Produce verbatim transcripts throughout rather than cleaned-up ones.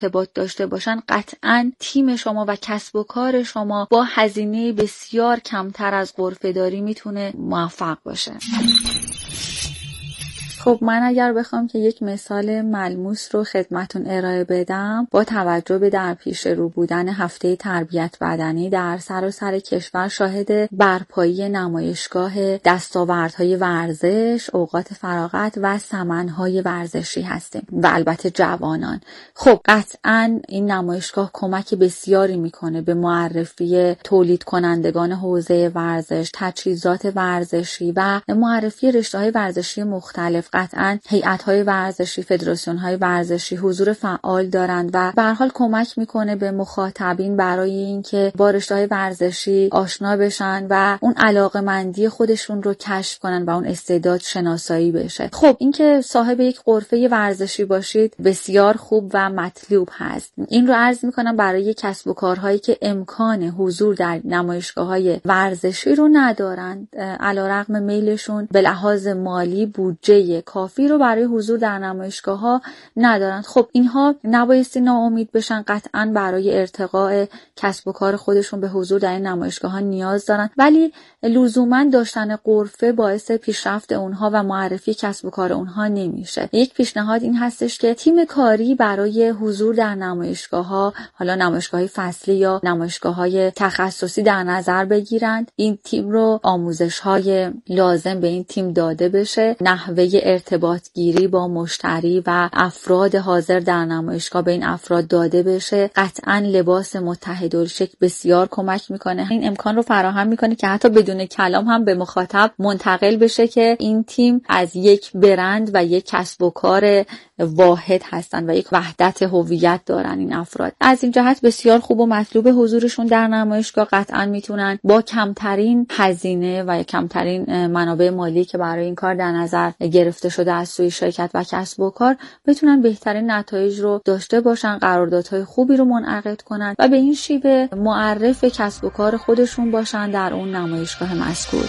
ارتباط داشته باشن، قطعاً تیم شما و کسب و کار شما با هزینه بسیار کمتر از غرفه‌داری میتونه موفق باشه. خب من اگر بخوام که یک مثال ملموس رو خدمتون ارائه بدم، با توجه به در پیش رو بودن هفته تربیت بدنی در سراسر کشور شاهد برپایی نمایشگاه دستاوردهای ورزش، اوقات فراغت و سمنهای ورزشی هستیم و البته جوانان. خب قطعاً این نمایشگاه کمک بسیاری میکنه به معرفی تولید کنندگان حوزه ورزش، تجهیزات ورزشی و معرفی رشته‌های ورزشی مختلف. قطعاً هیئت‌های ورزشی، فدراسیون‌های ورزشی حضور فعال دارند و به هر حال کمک میکنه به مخاطبین برای اینکه با رشته‌های ورزشی آشنا بشن و اون علاقه‌مندی خودشون رو کشف کنن و اون استعداد شناسایی بشه. خب اینکه صاحب یک غرفه ورزشی باشید بسیار خوب و مطلوب هست. این رو عرض میکنم برای کسب و کارهایی که امکان حضور در نمایشگاه‌های ورزشی رو ندارند، علیرغم میلشون به لحاظ مالی بودجه کافی رو برای حضور در نمایشگاه‌ها ندارند. خب اینها نبایستی ناامید بشن، قطعاً برای ارتقاء کسب و کار خودشون به حضور در این نمایشگاه‌ها نیاز دارن، ولی لزوماً داشتن غرفه باعث پیشرفت اونها و معرفی کسب و کار اونها نمیشه. یک پیشنهاد این هستش که تیم کاری برای حضور در نمایشگاه‌ها، حالا نمایشگاه‌های فصلی یا نمایشگاه‌های تخصصی در نظر بگیرند. این تیم رو آموزش‌های لازم به این تیم داده بشه، نحوه ارتباط گیری با مشتری و افراد حاضر در نمایشگاه به این افراد داده بشه. قطعاً لباس متحدالشکل بسیار کمک میکنه، این امکان رو فراهم میکنه که حتی بدون کلام هم به مخاطب منتقل بشه که این تیم از یک برند و یک کسب و کار واحد هستن و یک وحدت هویت دارن این افراد. از این جهت بسیار خوب و مطلوب حضورشون در نمایشگاه. قطعاً میتونن با کمترین هزینه و کمترین منابع مالی که برای این کار در نظر گرفته شده از سوی شرکت و کسب و کار بتونن بهترین نتایج رو داشته باشن، قراردادهای خوبی رو منعقد کنن و به این شیوه معرف کسب و کار خودشون باشن در اون نمایشگاه مذکور.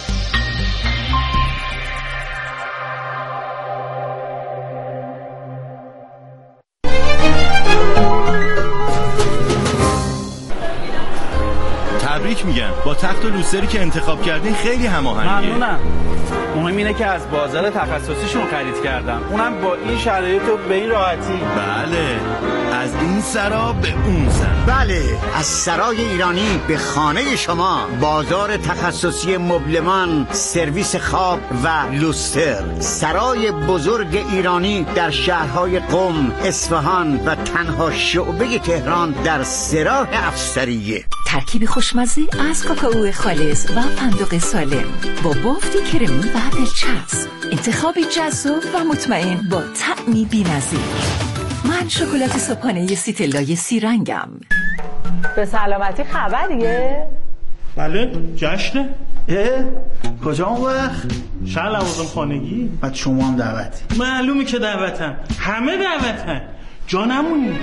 تبریک میگم، با تخت و لوستری که انتخاب کردین خیلی هماهنگه. ممنونم. مهم اینه که از بازار تخصصیشون خرید کردم، اونم با این شرایط و به این راحتی. بله، از این سرا به اون سرا. بله، از سرای ایرانی به خانه شما. بازار تخصصی مبلمان، سرویس خواب و لوستر. سرای بزرگ ایرانی در شهرهای قم، اصفهان و تنها شعبه تهران در سراح افسریه. ترکیب خوشمزه از کاکائو خالص و فندق سالم با بافتی کرمی و دلچسب، انتخابی جذاب و مطمئن با طعمی بی‌نظیر. من شکلات صبحانه سیتلای سی رنگم. به سلامتی خبریه؟ بله، جشنه. اه؟ کجا اون وقت؟ شهر لوازم خانگی. بعد شما هم دعوتی؟ معلومه که دعوتم، همه دعوتن، جا نمونی.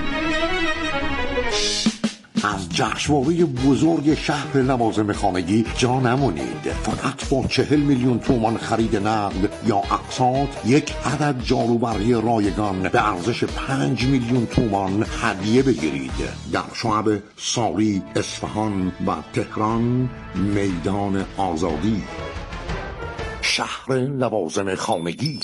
از جشنواره بزرگ شهر لوازم خانگی جا نمونید. فقط با چهل میلیون تومان خرید نقد یا اقساط یک عدد جاروبرقی رایگان به ارزش پنج میلیون تومان هدیه بگیرید. در شعب ساری، اصفهان و تهران، میدان آزادی. شهر لوازم خانگی.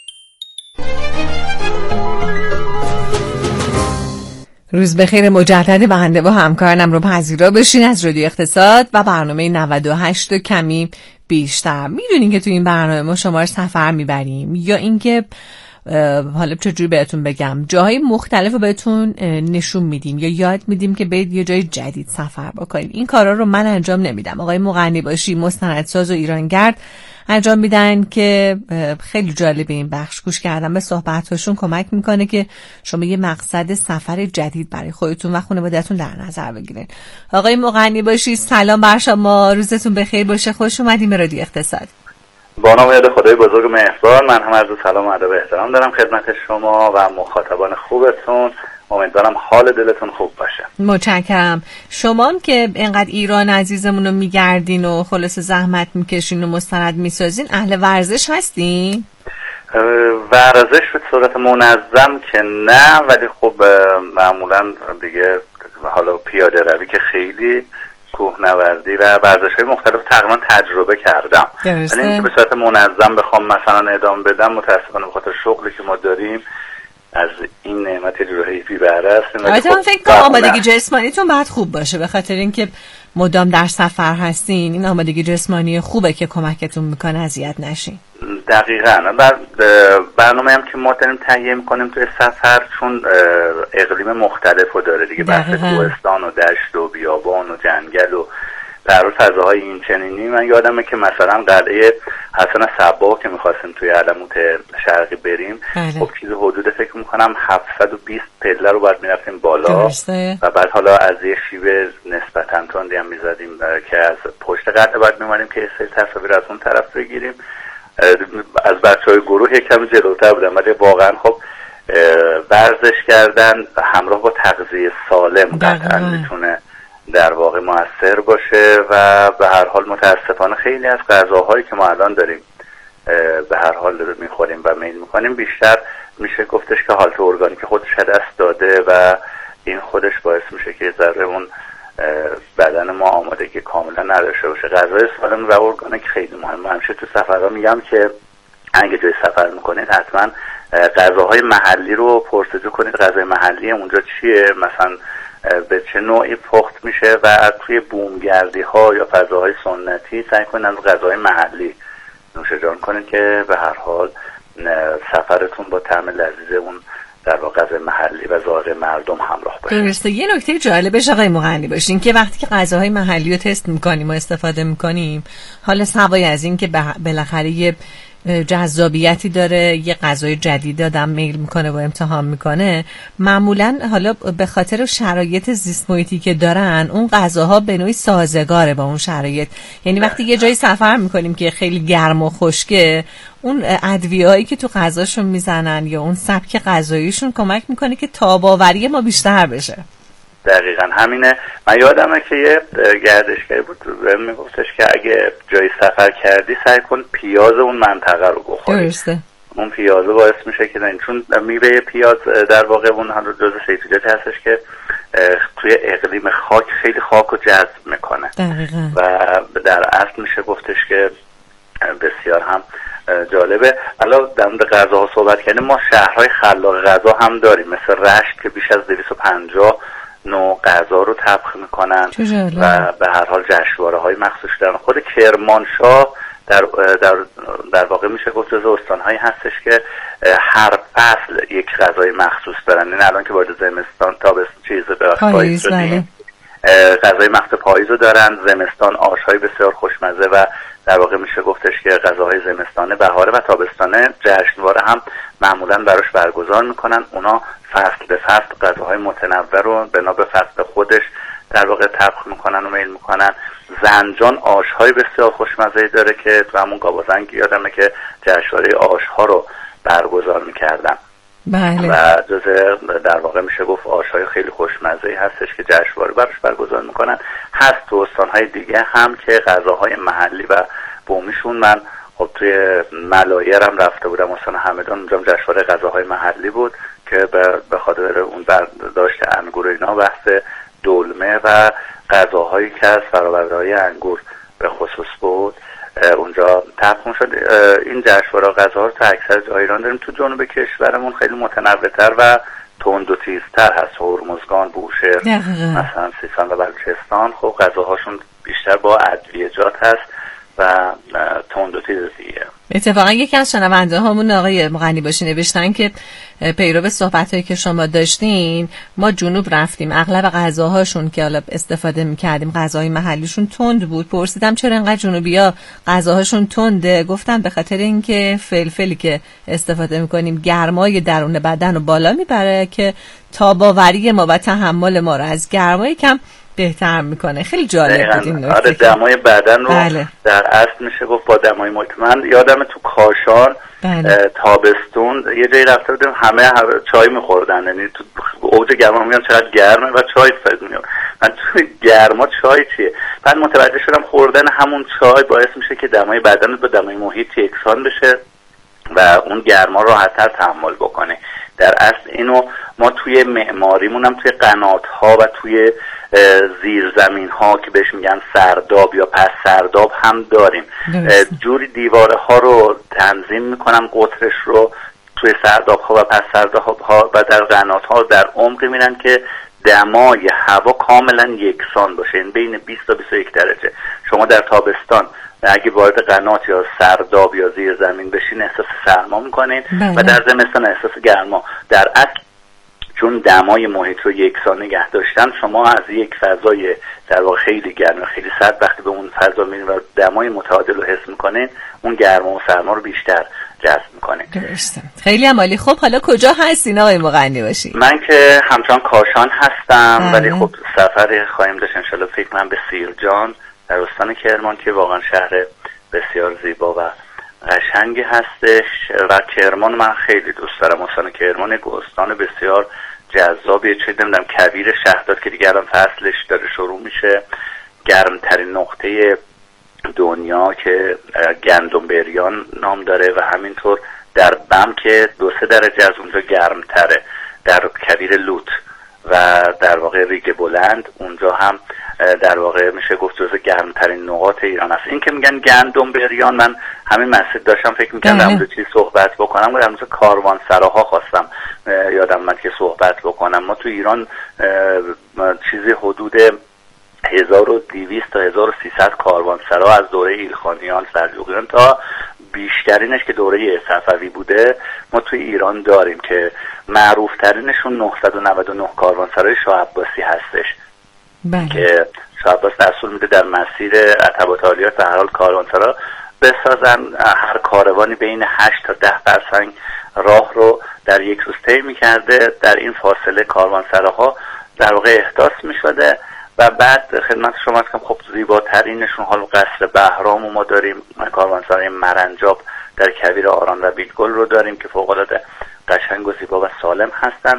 روز بخیر مجدد بنده و همکارانم رو پذیرا بشین از رادیو اقتصاد و برنامه نود و هشت و کمی بیشتر. میدونین که تو این برنامه ما شما رو سفر میبریم، یا اینکه حالا چجوری بهتون بگم، جاهای مختلف رو بهتون نشون میدیم یا یاد میدیم که برید یه جای جدید سفر بکنید. این کارا رو من انجام نمیدم، آقای مغنیباشی مستندساز و ایرانگرد انجام میدن که خیلی جالب این بخش گوش کردن به صحبتاشون کمک میکنه که شما یه مقصد سفر جدید برای خودتون و خانواده‌تون در نظر بگیرید. آقای مغنیباشی سلام بر شما، روزتون بخیر باشه، خوش اومدیم به رادیو اقتصاد. با نام یاد خدای بزرگ مهربان، من هم عرض سلام و ادب و احترام دارم خدمت شما و مخاطبان خوبتون. امیدوارم حال دلتون خوب باشه. متشکرم. شما هم که اینقدر ایران عزیزمون رو میگردین و خلاص زحمت میکشین و مستند میسازین، اهل ورزش هستین؟ ورزش به صورت منظم که نه، ولی خب معمولا دیگه حالا پیاده روی که خیلی، کوهنوردی و ورزش‌های مختلف تقریبا تجربه کردم. ولی اینکه به صورت منظم بخوام مثلا ادامه بدم متأسفانه به خاطر شغلی که ما داریم از این نعمت جلوهی بی بهره هستیم. البته من فکر کنم آمادگی جسمانیتون باید خوب باشه، به خاطر اینکه مدام در سفر هستین. این آمادگی جسمانی خوبه که کمکتون میکنه اذیت نشین. دقیقاً. بعد برنامه هم که ما داریم تهیه میکنیم توی سفر، چون اقلیم مختلفو داره دیگه، بحث کوهستان و دشت و بیابان و جنگل و در فضاهای این چنینی. من یادمه که مثلا قلعه حسن صباح که میخواستیم توی علموت شرقی بریم، خب چیز حدود فکر میکنم هفتصد و بیست پله رو باید میرفتیم بالا درسته. و بعد حالا از یه شیب نسبتاً تندی هم میزدیم که از پشت قلعه باید میمانیم که سری تصاویر از اون طرف بگیریم. از بچهای گروه یکم جلوتر بودم، ولی واقعا خب ورزش کردن همراه با تغذیه سالم قطعا میتونه در واقع موثر باشه و به هر حال متاسفانه خیلی از غذاهایی که ما الان داریم به هر حال میخوریم و میل میکنیم بیشتر میشه گفتش که حالت ارگانیک خودش دست داده و این خودش باعث میشه که ذره اون بدن ما آمادگی کاملا نداشته باشه. غذای سالم و ارگانیک خیلی مهمه. همیشه تو سفرها میگم که اگه جای سفر میکنید حتما غذاهای محلی رو پرسجو کنید، غذای محلی اونجا چیه، مثلا به چه نوعی پخت میشه و توی بومگردی ها یا فضاهای سنتی سعی کنید از غذای محلی نوش جان کنید که به هر حال سفرتون با طعم لذیذ اون در واقع غذای محلی و ذائقه مردم همراه باشه. درسته. یه نکته جالبش آقای مغنی باشین که وقتی که غذاهای محلی رو تست میکنیم و استفاده میکنیم، حالا سوای از این که بالاخره یه جذابیتی داره، یه غذای جدید آدم میل میکنه و امتحان میکنه، معمولا حالا به خاطر شرایط زیست محیطی که دارن اون غذاها به نوعی سازگاره با اون شرایط. یعنی وقتی یه جایی سفر میکنیم که خیلی گرم و خشکه، اون ادویه‌هایی که تو غذاشون میزنن یا اون سبک غذاییشون کمک میکنه که تاب‌آوری ما بیشتر بشه. دقیقاً همینه. من یادمه که یه گردشگری بود بهم میگفتش که اگه جای سفر کردی سعی کن پیاز اون منطقه رو بخوری. درسته. اون پیازه باعث میشه که نه، چون میوه پیاز در واقع اون هم جزء سیتوجاتی هستش که توی اقلیم خاک خیلی خاک رو جذب میکنه. دقیقاً. و در اصل میشه گفتش که بسیار هم جالبه. الان در مورد غذاها صحبت کردیم، ما شهرهای خلاق غذا هم داریم، مثل رشت که بیش از دویست و پنجاه نوع غذا رو طبخ میکنن و به هر حال جشنواره های مخصوص دارن. خود کرمانشاه در در در واقع میشه گفت جزو استان‌هایی هستش که هر فصل یک غذای مخصوص دارن. این الان که وارد زمستان تابستون چیز به پاییز شدیم، غذای مخصوص پاییز رو دارن. زمستان آش‌های بسیار خوشمزه و در واقع میشه گفتش که غذاهای زمستانه، بهاره و تابستانه جشنواره هم معمولا براش برگزار میکنن. اونا فصل به فصل غذاهای متنوع رو بنا به فصل خودش در واقع طبخ میکنن و میل میکنن. زنجان آش‌های بسیار خوشمزه داره که تو همون گاوازنگ یادمه که جشنواره آش‌ها رو برگزار میکردن. بله. و جزء در واقع میشه گفت آش‌های خیلی خوشمزه هستش که جشنواره براش برگزار میکنن. هست تو استان‌های دیگه هم که غذاهای محلی و بومیشون، من خب توی ملایر هم رفته بودم، استان همدان، اونجا جشنواره غذاهای محلی بود که به خاطر اون برداشت انگور اینا بحث دلمه و غذاهایی که از فرآورده‌های انگور به خصوص بود اونجا طبخ شد. این جشنواره غذاها رو تو اکثر جای ایران داریم. تو جنوب کشورمون خیلی متنوع‌تر و تند و تیزتر هست. هرمزگان، بوشهر، مثلا سیستان و بلوچستان خب غذاهاشون بیشتر با ادویه‌جات هست و تند و تیز دیگه. اتفاقا یکی از شنونده هامون آقای مغنی باشی نوشتن که پیرو صحبتایی که شما داشتین، ما جنوب رفتیم، اغلب غذاهاشون که حالا استفاده می‌کردیم غذای محلیشون تند بود. پرسیدم چرا انقدر جنوبی‌ها غذاهاشون تنده؟ گفتم به خاطر اینکه فلفلی که استفاده می‌کنیم گرمای درون بدن رو بالا میبره که تاب‌آوری ما و تحمل ما رو از گرمای کم بهتر میکنه. خیلی جالب بود این نکته. آره، دمای بدن رو بله. در اصل میشه گفت با دمای مطمئن. یادم تو کاشان بله. تابستون یه جایی رفته بودیم، همه چای میخوردن، یعنی تو اوج گرما میگم چقدر گرمه و چای فض میاد. من تو گرما چای چیه؟ بعد متوجه شدم خوردن همون چای باعث میشه که دمای بدن با دمای محیط یکسان بشه و اون گرما راحت‌تر تحمل بکنه. در اصل اینو ما توی معماریمون هم توی قنات ها و توی زیرزمین ها که بهش میگن سرداب یا پس سرداب هم داریم. جوری دیواره ها رو تنظیم میکنم، قطرش رو توی سرداب ها و پس سرداب ها و در قنات ها در عمقی میرن که دمای هوا کاملا یکسان باشه، این بین بیست تا بیست و یک درجه. شما در تابستان اگه وارد قنات یا سرداب یا زیر زمین بشین احساس سرما میکنین و در زمستان احساس گرما. در اصل چون دمای محیط رو یکسان نگه داشتن، شما از یک فضای در واقع خیلی گرم و خیلی سرد وقتی به اون فضا میرین و دمای متعادل رو حس میکنین، اون گرما و سرما رو بیشتر جذب میکنین. درسته. خیلی عالی. خب حالا کجا هستین آقای مغنی باشی؟ من که همچنان کاشان هستم، ولی خب سفر خواهیم داشت انشالله فکر کنم به سیرجان در استان کرمان که واقعا شهر بسیار زیبا و قشنگی هستش و کرمان من خیلی دوست دارم. استان کرمان یک استان بسیار جذابیه، چه نمیدونم کویر شهرداد که دیگه الان فصلش داره شروع میشه، گرمترین نقطه دنیا که گندم بریان نام داره و همینطور در بم که دو سه درجه از اونجا گرمتره، در کویر لوت و در واقع ریگ بلند اونجا هم در واقع میشه گفت جزو گرمترین نقاط ایران است. این که میگن گندم بریان، من همین مسئله داشتم فکر میکنم در مورد چی صحبت بکنم و در مورد کاروانسراها خواستم یادم من که صحبت بکنم. ما تو ایران چیزی حدود هزار و دویست تا هزار و سیصد کاروانسرا از دوره ایلخانیان سلجوقیان تا بیشترینش که دوره صفوی بوده ما توی ایران داریم که معروف ترینشون نهصد و نود و نه کاروانسرای شاه عباسی هستش. بله. که شاه عباس دستور میده در مسیر عتبات عالیات و هر حال کاروانسرا بسازن. هر کاروانی بین هشت تا ده فرسنگ راه رو در یک روز طی میکرده. در این فاصله کاروانسراها در واقع احداث میشده و بعد خدمت شما هستم خب زیباترینشون حالا قصر بهرام و ما داریم، کاروانسرای مرنجاب در کویر آران و بیلگل رو داریم که فوق العاده قشنگ و زیبا و سالم هستن.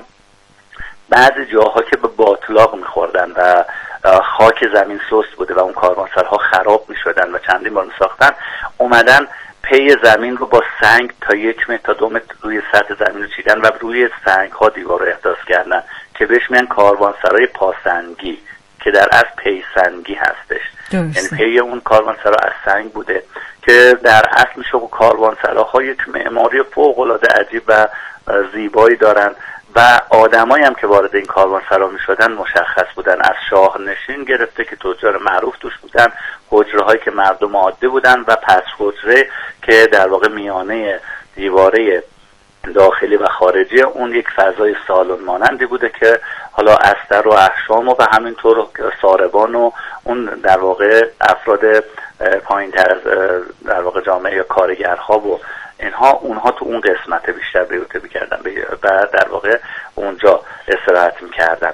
بعضی جاها که به باطلاق میخوردن و خاک زمین سست بوده و اون کاروانسرها خراب میشدن و چندین بار میساختن، اومدن پی زمین رو با سنگ تا یک متر تا دو متر روی سطح زمین رو چیدن و روی سنگ ها دیوار رو احداث کردن که بهش میگن کاروانسرای پاسنگی که در اصل پی سنگی هستش. یعنی پی اون کاروانسرا از سنگ بوده که در اصل میشه کاروانسراها یک معماری فوق العاده عجیب و زیبایی دارن و آدمایی هم که وارد این کاروانسرا میشدن مشخص بودن، از شاه نشین گرفته که تجار معروف توش بودن، حجره هایی که مردم عادی بودن و پس حجره که در واقع میانه دیواره داخلی و خارجی اون یک فضای سالن مانندی بوده که حالا استر و احشام و همینطور ساربان و اون در واقع افراد پایین تر از در واقع جامعه یا کارگرها و اینها اونها تو اون قسمت بیشتر بیوته میکردن و در واقع اونجا استراحت میکردن.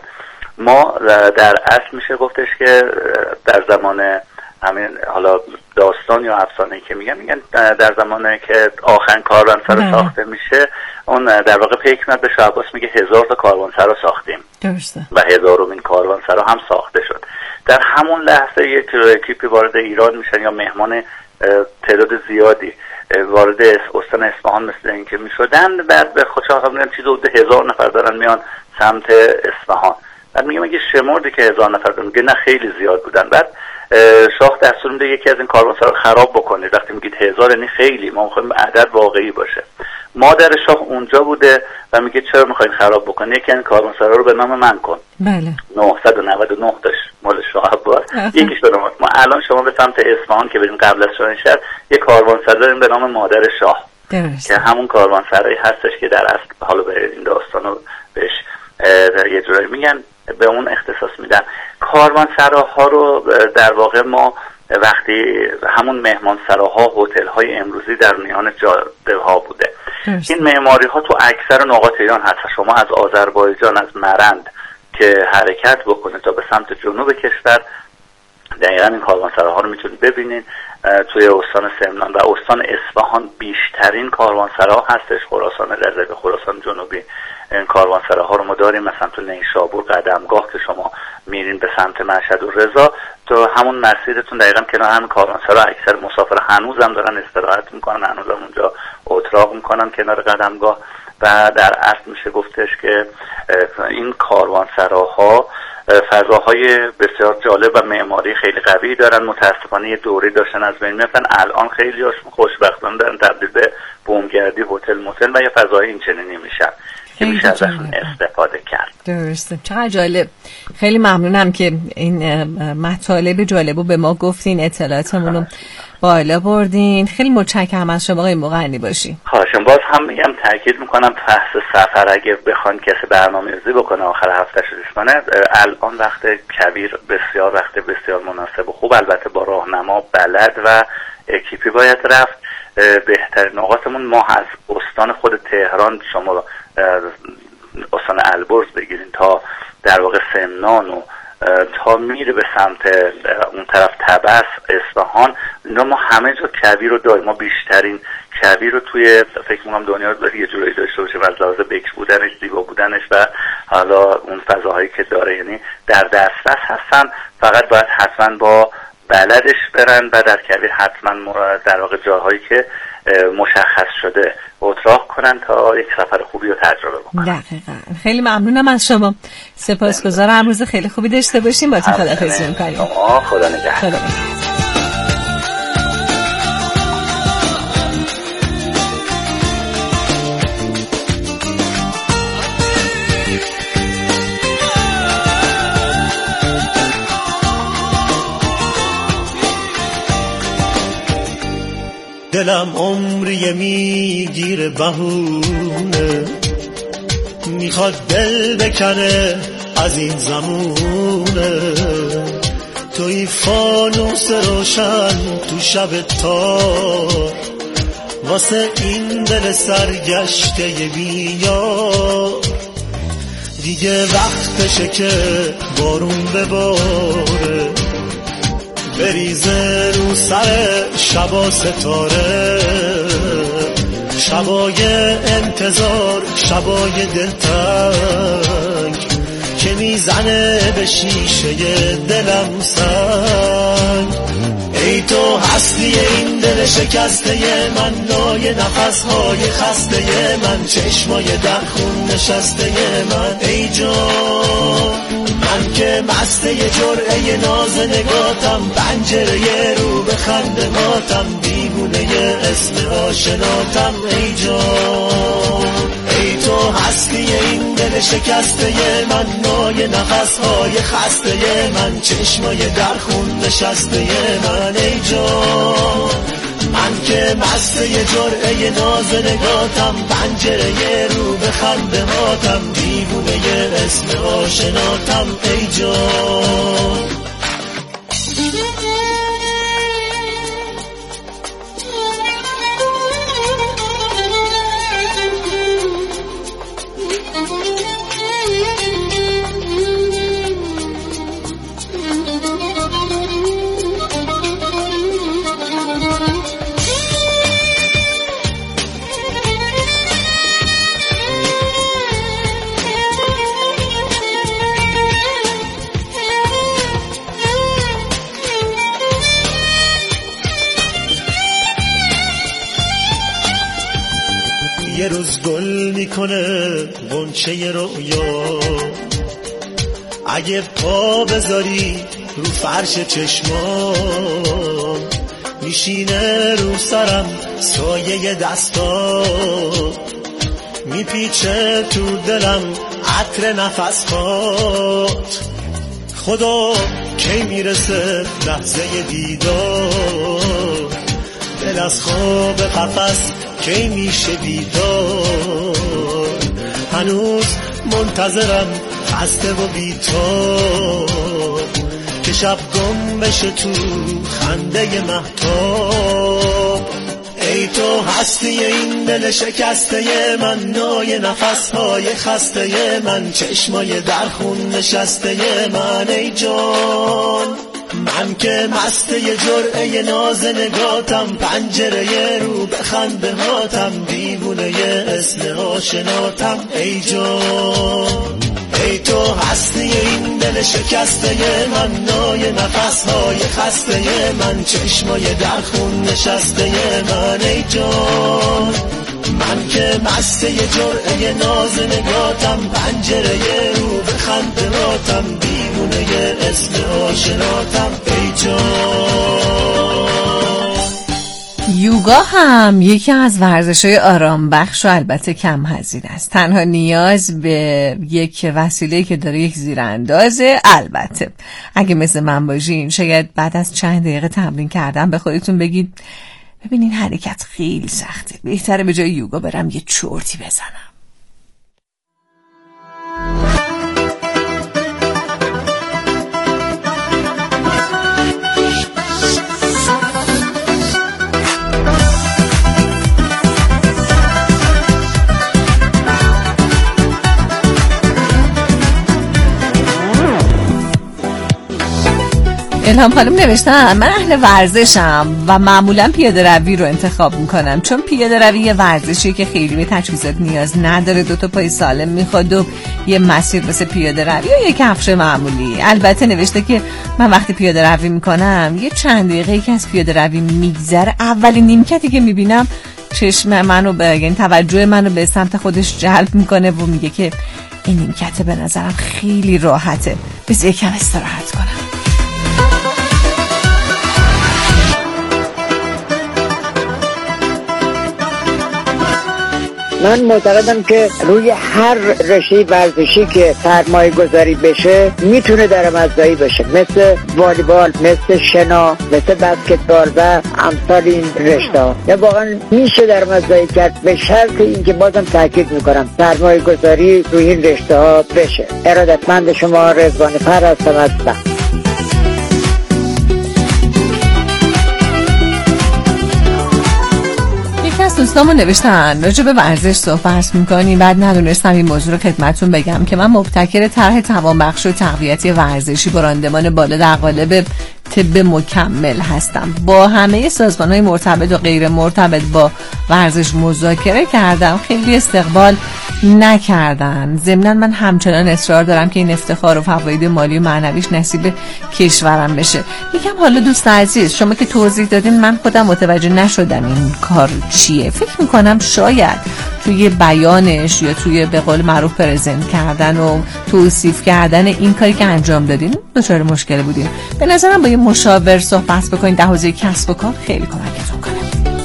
ما در اصل میشه گفتش که در زمان همین حالا داستان یا افسانه‌ای که میگن میگن در زمانی که آخرین کاروانسرا ساخته میشه اون در واقع پیکمت به شاه عباس میگه هزار تا کاروانسرا ساختیم. درسته. و هزارمین کاروانسرا هم ساخته شد. در همون لحظه یک اکیپی وارد ایران میشن یا مهمان تعداد زیادی وارد استان اصفهان مثل این که میشدن، بعد به خودشان میگن چیز حدود هزار نفر دارن میان سمت اصفهان. بعد میگه مگه شمردی که هزار نفر دارن؟ میگه نه خیلی زیاد بودن. بعد شاه دستور میده یکی از این کاروانسرا رو خراب بکنید. وقتی میگید هزار یعنی خیلی، ما میخوایم عدد واقعی باشه. مادر شاه اونجا بوده و میگه چرا میخواین خراب بکنید؟ یکی از کاروانسرا رو به نام من کن. بله. نهصد و نود و نه داشت مال شاه عباس. یکیش به نام ما. الان شما به سمت اصفهان که بریم قبل از شاهنشهر یک کاروانسرا داریم به نام مادر شاه. درست. که همون کاروانسرایی هستش که در اصل حالا به این داستانو بهش یه جوری میگن، به اون اختصاص میدن. کاروانسراها رو در واقع ما وقتی همون مهمانسراها، هتل‌های امروزی در میان جاده ها بوده. درست. این معماری ها تو اکثر نقاط ایران هست. شما از آذربایجان از مرند که حرکت بکنه تا به سمت جنوب کشور دقیقا این کاروانسراها رو میتونید ببینید. توی استان سمنان و استان اصفهان بیشترین کاروانسرا هستش. خراسان رضوی، خراسان جنوبی، این کاروانسراها رو ما داریم. مثلا تو نیشابور قدمگاه که شما میرین به سمت مشهد و رضا، تو همون مسیرتون دقیقا کنار همین کاروانسرا اکثر مسافر هنوزم دارن استراحت میکنن، هنوزم اونجا اتراق میکنن کنار قدمگاه و در اصل میشه گفتش که این کاروانسراها فضاهای بسیار جالب و معماری خیلی قوی دارن. متاسفانه یه دوره داشتن از بین میرفتن، الان خیلی هاشون خوشبختانه دارن تبدیل به بومگردی، هتل موتل و یه فضای این چنینی میشن که میشه ازشون استفاده کرد. درسته، چقدر جالب. خیلی ممنونم که این مطالب جالبو به ما گفتین، اطلاعاتمون رو بالا بردین. خیلی متشکرم از شما آقای مقنی باشی. خواهشم. باز هم میگم تاکید میکنم فحص سفر اگه بخوان کسی برنامه‌ریزی بکنه آخر هفتهش ریز کنه، الان وقت کویر بسیار وقت بسیار مناسب و خوب، البته با راهنما بلد و اکیپی باید رفت. بهترین نقاطمون ما از استان خود تهران، شما استان البرز بگیرین تا در واقع سمنان و تا میره به سمت اون طرف طبس، اصفهان، اینا ما همه جا کویر رو داریم. ما بیشترین کویر رو توی فکر می‌کنم دنیا رو داره یه جورایی داشته باشه و از لحاظ بکر بودنش، زیبا بودنش و حالا اون فضاهایی که داره، یعنی در دسترس هستن. فقط باید حتما با بلدش برن و در کویر حتما در واقع جاهایی که مشخص شده اتراق کنن تا یک سفر خوبی رو تجربه بکنن. دقیقاً. خیلی ممنونم از شما. سپاسگزارم. روز خیلی خوبی داشته باشیم. با تو خداحافظی می‌کنیم. خدا نگهدار. دلم عمری میگیره بهونه، میخواد دل بکنه از این زمونه، توی فانوس روشن تو شب تار، واسه این دل سرگشته بیار، دیگه وقتشه که بارون بباره، بریزه رو سر شبا ستاره، شبای انتظار، شبای دلتنگ که میزنه به شیشه دلم سنگ. ای تو هستی این دل شکسته من، نای نفسهای خسته من، چشمای در خون نشسته من. ای جان من که مسته جرعه ناز نگاتم، پنجره رو به خندماتم، دیوونه اسم آشناتم. ای جان ای تو هستی این دل شکسته من، نای نفسهای خسته من، چشمای در خون نشسته من. ای جان من که مسته جرعه ناز نگاتم، پنجره رو به خندماتم، دیوونه اسم آشناتم. ای جان یه روز گل میکنه غنچه رویا، اگه پا بذاری رو فرش چشمام، میشینه رو سرم سایه دستا، میپیچه تو دلم عطر نفسات. خدا کی میرسه لحظه دیدار، دل از خواب قفس کی میشه بیدار، هنوز منتظرم خسته و بی‌تاب، که شب گم بشه تو خنده مهتاب. ای تو هستی این دل شکسته من، نای نفسهای خسته من، چشمای در خون نشسته من. ای جان من که مسته جرعه ناز نگاتم، پنجره رو به خنده هاتم، دیوونه اسم آشناتم. ای جان ای تو هستی این دل شکسته من، نای نفسهای خسته من، چشمای در خون نشسته من. ای جان من که مسته جرعه ناز نگاتم، پنجره رو به خندراتم، دیوونه اسم آشناتم. ای جان یوگا هم یکی از ورزش‌های آرام بخش و البته کم هزینه است. تنها نیاز به یک وسیله که داره یک زیراندازه. البته اگه مثل من باشین شاید بعد از چند دقیقه تمرین کردن به خودتون بگید ببینین حرکت خیلی سخته، بهتره به جای یوگا برم یه چرتی بزنم. الهام خانم نوشتن من اهل ورزشم و معمولا پیاده روی رو انتخاب میکنم، چون پیاده روی یه ورزشیه که خیلی به تجهیزات نیاز نداره، دوتا پای سالم میخواد و یه مسیر واسه پیاده روی و یه کفش معمولی. البته نوشته که من وقتی پیاده روی میکنم یه چند دقیقه که از پیاده روی میگذره، اولین نیمکتی که میبینم چشم منو به یعنی توجه منو به سمت خودش جلب میکنه و میگه که این نیمکت به نظرم خیلی راحته، بذار یکم استراحت کنم. من معتقدم که روی هر رشته ورزشی که سرمایه گذاری بشه میتونه درآمدزایی بشه، مثل والیبال، مثل شنا، مثل بسکتبال و امثال این رشته. یا واقعا میشه درآمدزایی کرد، به شرط اینکه بازم تاکید میکنم سرمایه گذاری روی این رشته ها بشه. ارادتمند شما رضوان فر هستم از بخت. دوستامون نوشتن راجع به ورزش صحبت میکنیم، بعد ندونستم این موضوع رو خدمتون بگم که من مبتکر طرح توانبخش و تقویتی ورزشی با راندمان بالا در قالب طب مکمل هستم. با همه سازمان‌های مرتبط و غیر مرتبط با ورزش مذاکره کردم، خیلی استقبال نکردن. ضمناً من همچنان اصرار دارم که این افتخار و فواید مالی و معنویش نصیب کشورم بشه. میگم حالا دوست عزیز شما که توضیح دادین من خودم متوجه نشدم این کار چیه. فکر میکنم شاید توی بیانش یا توی به قول معروف پرزنت کردن و توصیف کردن این کاری که انجام دادین دچار مشکل بودین. به نظرم با یه مشاور صحبت بکنین در حوزه کسب و کار خیلی کمکتون کنه.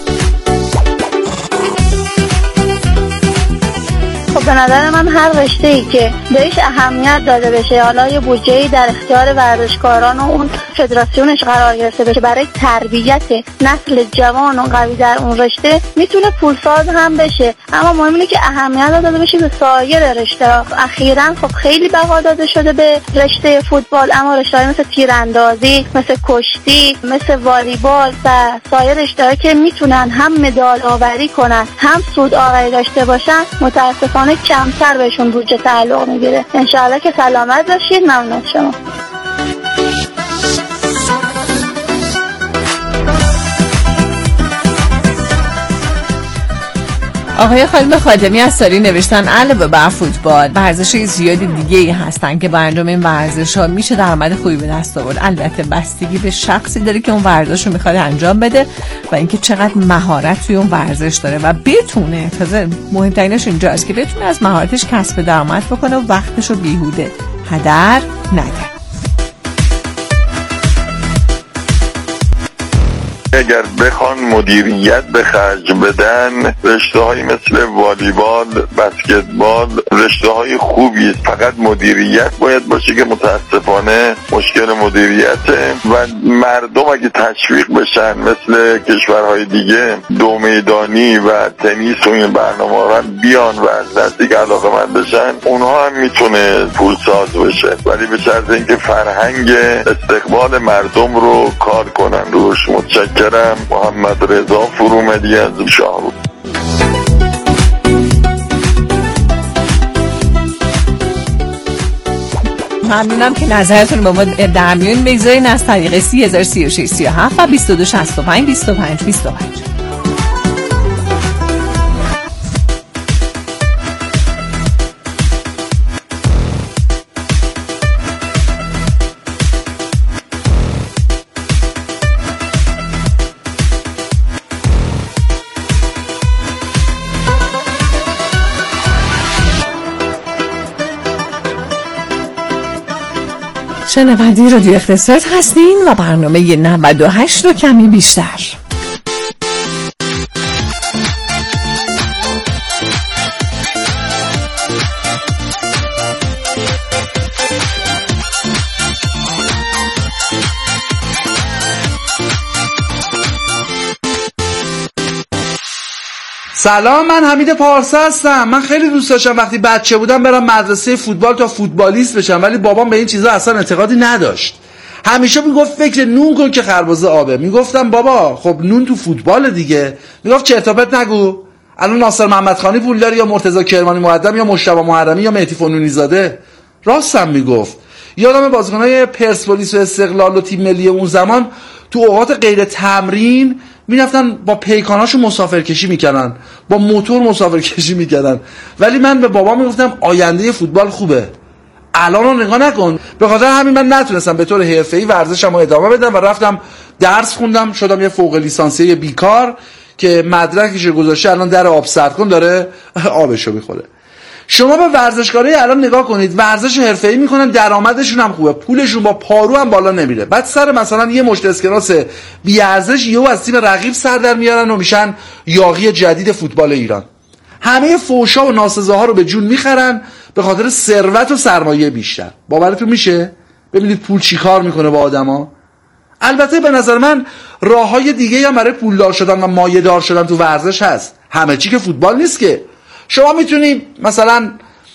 به نظر من هر رشته‌ای که بهش اهمیت داده بشه، حالا یه بودجه‌ای در اختیار ورزشکاران و اون فدراسیونش قرار گرفته بشه برای تربیت نسل جوان و قوی در اون رشته، میتونه پولساز هم بشه. اما مهم اینه که اهمیت داده بشه به سایر رشته‌ها. اخیراً خب خیلی بها داده شده به رشته فوتبال، اما رشته‌های مثل تیراندازی، مثل کشتی، مثل والیبال و سایر رشته‌هایی که میتونن هم مدال آوری کنن هم سود آوری داشته باشن متأسفانه کمتر بهشون بودجه تعلق میگیره. انشاءالله که سلامت باشید. ممنون از شما. آقای خانم خادمی از ساری نوشتن علاوه بر فوتبال ورزش‌های زیادی دیگه‌ای هستن که با انجام این ورزش‌ها میشه درآمد خوبی به دست آورد. البته بستگی به شخصی داره که اون ورزش رو میخواد انجام بده و اینکه چقدر مهارت توی اون ورزش داره و بتونه، تازه مهمترینش اینجاست که بتونه از مهارتش کسب درآمد بکنه و وقتش رو بیهوده هدر نده. اگر بخوان مدیریت به خرج بدن، رشته‌هایی مثل والیبال، بسکتبال رشته‌های خوبی، فقط مدیریت باید باشه که متاسفانه مشکل مدیریته و مردم اگه تشویق بشن مثل کشورهای دیگه دو میدانی و تنیس و این برنامه‌ها رو بیان و از نزدیک علاقه‌مند بشن، اونها هم میتونه پولساز بشه، ولی به شرط اینکه فرهنگ استقبال مردم رو کار کنن روش. متشکرم. محمد رضا فرومدی از شاهرود. ممنونم که نظرتون با ما در میون بگذارین از طریق سی هزار سی و شش سی و هفت و بیست و دو شصت و پنج بیست و پنج بیست و پنج. شنونده رادیو اقتصاد هستین و برنامه نود و هشت و کمی بیشتر. سلام، من حمید پارسا هستم. من خیلی دوست داشتم وقتی بچه بودم برم مدرسه فوتبال تا فوتبالیست بشم، ولی بابام به این چیزا اصلا اعتقادی نداشت. همیشه میگفت فکر نون کن که خربزه آبه. میگفتم بابا خب نون تو فوتبال دیگه. میگفت چرت و پرت نگو. الان ناصر محمدخانی پولدار یا مرتضی کرمانی مقدم یا مجتبی محرمی یا مهدی فنونی زاده؟ راستم میگفت. یادم بازیکنای پرسپولیس و استقلال و تیم ملی اون زمان تو اوقات غیر تمرین میرفتن با پیکاناشو مسافرکشی میکردن، با موتور مسافرکشی میکردن، ولی من به بابا میگفتم آینده فوتبال خوبه. الان رو نگاه نکن. به خاطر همین من نتونستم به طور حرفه‌ای ورزشم رو ادامه بدم و رفتم درس خوندم، شدم یه فوق لیسانسیه بیکار که مدرکش گذاشته الان در آب سرد کن داره آبشو میخوره. شما به ورزشکارای الان نگاه کنید، ورزش حرفه‌ای میکنن، درآمدشون هم خوبه، پولشون با پارو هم بالا نمیره. بعد سر مثلا یه مشت اسکناس بی ارزش یهو از تیم رقیب سر در میارن و میشن یاغی جدید فوتبال ایران. همه فوشا و ناسزاها رو به جون میخرن به خاطر ثروت و سرمایه بیشتر. باورتون میشه؟ ببینید پول چیکار میکنه با آدما. البته به نظر من راههای دیگه هم برای پولدار شدن و مایه‌دار شدن تو ورزش هست. همه چی که فوتبال نیست که. شما میتونی مثلا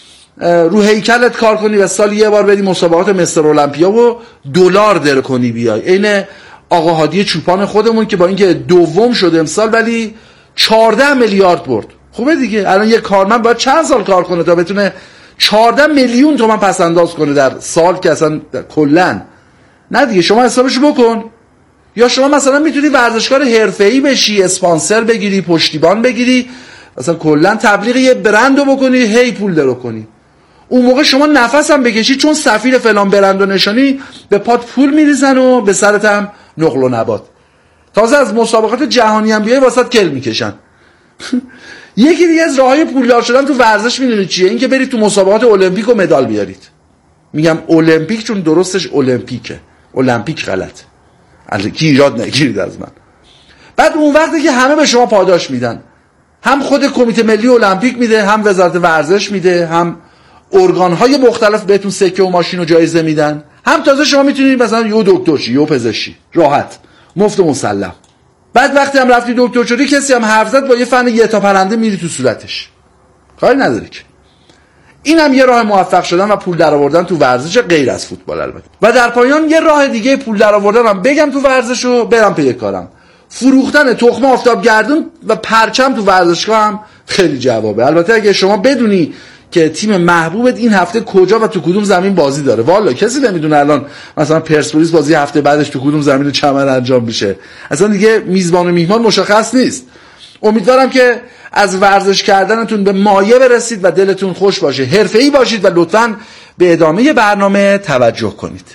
رو هیکلت کار کنی و سال یه بار بری مسابقات مستر المپیا و دلار در کنی بیای. عین آقا هادی چوپان خودمون که با اینکه دوم شد امسال ولی چهارده میلیارد برد. خوبه دیگه. الان یه کارمند باید چند سال کار کنه تا بتونه چهارده میلیون تومان پس انداز کنه در سال که اصلا کلا نه دیگه. شما حسابشو بکن. یا شما مثلا میتونی ورزشکار حرفه‌ای بشی، اسپانسر بگیری، پشتیبان بگیری، مثلا کلا تبلیغ یه برندو بکنی، هی پول درو کنی. اون موقع شما نفس هم بکشی، چون سفیر فلان برندو نشانی به پات پول میریزن و به سرت هم نقل و نبات. تازه از مسابقات جهانی هم بیای واسط کل میکشن. یکی دیگه از راههای پولدار شدن تو ورزش میدونید چیه؟ این که برید تو مسابقات المپیک و مدال بیارید. میگم المپیک چون درستش المپیکه، المپیک غلط. الکی ایراد نگیرید از من. بعد اون وقتی که همه به شما پاداش میدن، هم خود کمیته ملی المپیک میده، هم وزارت ورزش میده، هم ارگان‌های مختلف بهتون سکه و ماشین و جایزه میدن، هم تازه شما میتونید مثلا یو دکتر شی، یو پزشکی، راحت، مفت و مسلم. بعد وقتی هم رفتی دکتر شدی کسی هم حرف زد با یه فن یه تا پرنده میری تو صورتش. کاری نداری که. اینم یه راه موفق شدن و پول درآوردن تو ورزش غیر از فوتبال البته. و در پایان یه راه دیگه پول درآوردن هم بگم تو ورزشو برم پی کارم. فروختن تخم آفتاب گردون و پرچم تو ورزشگاه هم خیلی جوابه. البته اگه شما بدونی که تیم محبوبت این هفته کجا و تو کدوم زمین بازی داره، والا کسی نمیدونه الان مثلا پرسپولیس بازی هفته بعدش تو کدوم زمین چمن انجام میشه. اصلا دیگه میزبان و میهمان مشخص نیست. امیدوارم که از ورزش کردنتون به مایه برسید و دلتون خوش باشه، حرفه‌ای باشید و لطفاً به ادامه برنامه توجه کنید.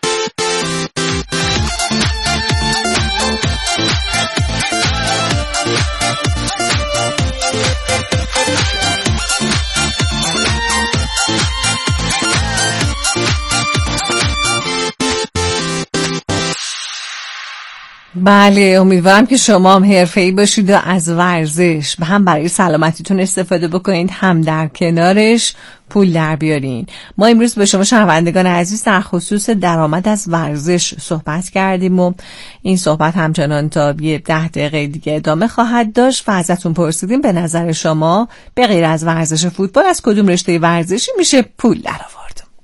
بله، امیدوارم که شما هم حرفه‌ای باشید و از ورزش هم برای سلامتیتون استفاده بکنید، هم در کنارش پول در بیارین. ما امروز به شما شنوندگان عزیز در خصوص درآمد از ورزش صحبت کردیم و این صحبت همچنان تا یه ده دقیقه دیگه ادامه خواهد داشت و ازتون پرسیدیم به نظر شما به غیر از ورزش فوتبال از کدوم رشته ورزشی میشه پول در آورد؟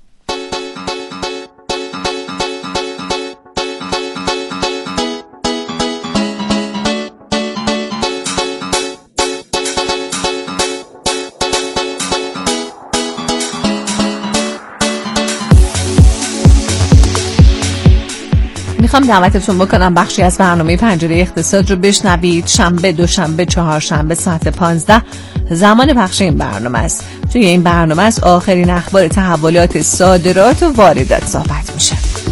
میخوام دعوتتون بکنم بخشی از برنامه پنجره اقتصاد رو بشنوید. شنبه، دوشنبه، چهارشنبه ساعت پانزده زمان پخش این برنامه است. توی این برنامه از آخرین اخبار تحولات صادرات و واردات صحبت میشه.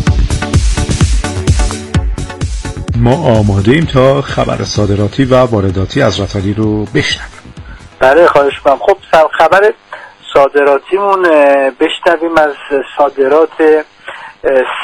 ما آماده ایم تا خبر صادراتی و وارداتی از رتالی رو بشنویم. بله خواهش می‌کنم. خب خبر صادراتیمون بشنویم از صادرات